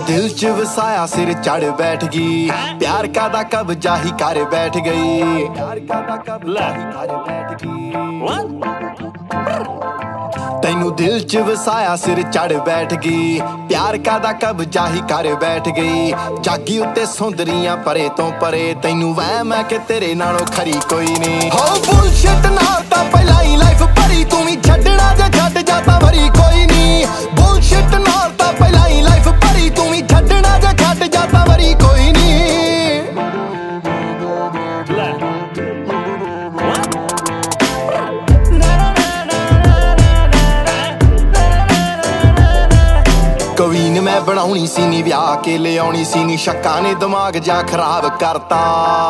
दिल च वसाया सिर चढ़ बैठ गई, प्यार का दा कब्जा ही कर बैठ गई, प्यार का दा कब्जा ही कर बैठ गई। तैनू दिल च वसाया सिर चढ़ बैठ गई, प्यार का दा कब्जा ही कर बैठ गई। जागी उत्ते सुंदरियां परे तो परे, तैनू वहम है कि तेरे नालों खरी कोई नहीं। हो बुलशिट नाल तां पहला ही लाइफ भरी, तू भी छड्डना जे छड्ड जा तां वरी कोई नहीं। बुलशिट नाल तां पहला ही लाइफ भरी, तू भी छड्डना जे छड्ड जा तां वरी कोई नहीं। कवीन मैं बनाउणी सी नी, ब्याह के ले आउणी सी नी, शक्कां ने दिमाग जा खराब करता।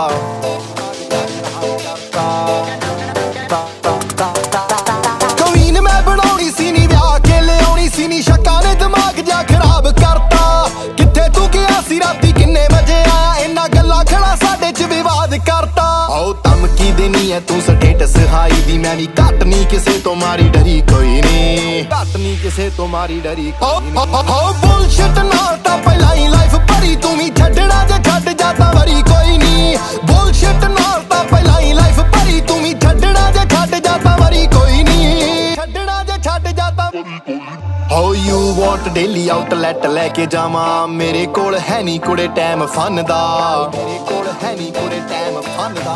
कवीन मैं बनाउणी सी नी, ब्याह के ले आउणी सी नी, शक्कां ने दिमाग जा खराब करता। कित्थे तू गया सी राती किन्ने बजे आया, इन्ना गल्लां खड़ा साडे च विवाद करता। आओ धमकी देनी है तू स्टेटस हाई दी, मैं भी घट नहीं किसे तो मारी डरी कोई नहीं, घट नहीं किसे तो मारी डरी कोई नहीं। हो बुलशिट नाल तां पहला ही लाइफ भरी, तू भी छड्डना जे छड्ड जा तां वरी कोई नहीं। बुलशिट नाल तां पहला ही लाइफ भरी, तू भी छड्डना जे छड्ड जा तां वरी कोई नहीं, छड्डना जे छड्ड जा तां। हो यू वांट डेली आउटलेट लेके जावां, मेरे कोल है नी कुड़े टाइम फन दा, मेरे कोल है नी कुड़े टाइम फन दा।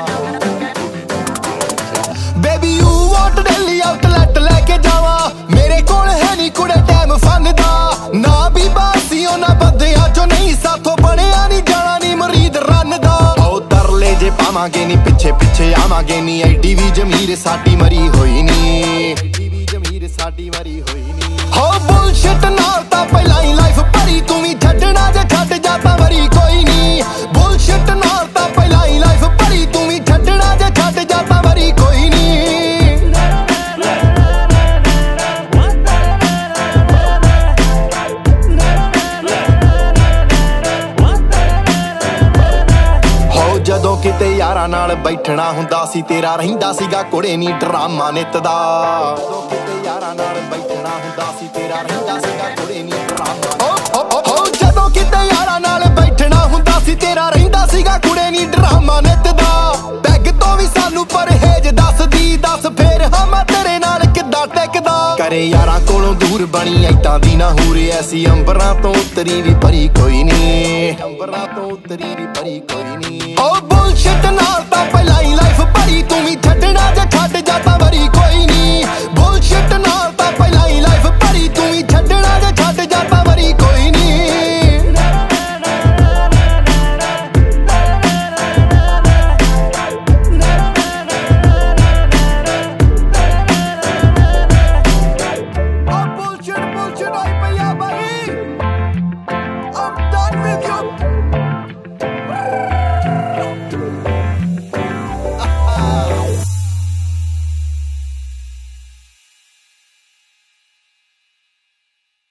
Baby you want daily outlet लेके जावां, मेरे कोल है नी कुड़े टाइम फन दा। ना भी बासियों ना बंदियां चो नहीं, साथों बनिया नी जाना नी मुरीद रन दा। आओ तरले जे पावांगे नी, पिछे पिछे आवांगे नी, एडी भी जमीर साडी मरी होई नी, एडी भी जमीर साडी मरी होई नी। हो बुलशिट नाल तां पहला ही लाइफ भरी, तू भी छड्डना जे छड्ड जा तां वरी कोई नहीं। बुलशिट नाल तां पहला ही लाइफ भरी, तू भी छड्डना जे छड्ड जा तां वरी कोई नहीं। ਜਦੋਂ ਕਿਤੇ ਯਾਰਾਂ ਨਾਲ ਬੈਠਣਾ ਹੁੰਦਾ ਸੀ, ਤੇਰਾ ਰਹਿੰਦਾ ਸੀਗਾ ਕੁੜੇ ਨੀ ਡਰਾਮਾ ਨਿੱਤ ਦਾ। ਜਦੋਂ ਕਿਤੇ ਯਾਰਾਂ ਨਾਲ ਬੈਠਣਾ ਹੁੰਦਾ ਸੀ, ਤੇਰਾ ਰਹਿੰਦਾ ਸੀਗਾ ਕੁੜੇ ਨੀ ਡਰਾਮਾ। ਹੋ ਜਦੋਂ ਕਿਤੇ ਯਾਰਾਂ ਨਾਲ ਬੈਠਣਾ ਹੁੰਦਾ ਸੀ, ਤੇਰਾ ਰਹਿੰਦਾ ਸੀਗਾ ਕੁੜੇ ਨੀ ਡਰਾਮਾ ਨਿੱਤ ਦਾ। ਪੈਗ ਤੋਂ ਵੀ ਸਾਨੂੰ ਪਰਹੇਜ ਦੱਸਦੀ, ਦੱਸ ਫੇਰ ਹਮਾ ਤੇਰੇ ਨਾਲ ਕਿੱਦਾਂ ਟਿਕਦਾ। ਕਰੇ ਯਾਰਾਂ ਕੋਲੋਂ ਦੂਰ ਬਣੀ ਐਦਾਂ ਦੀ ਨਾ ਹੂਰ, ਐਸੀ ਅੰਬਰਾਂ ਤੋਂ ਉਤਰੀ ਵੀ ਪਰੀ ਕੋਈ ਨੀ, ਅੰਬਰਾਂ ਤੋਂ ਉਤਰੀ ਵੀ ਪਰੀ ਕੋਈ ਨੀ। ਉਹ ਬੁਲਸ਼ਿਟ ਨਾਲ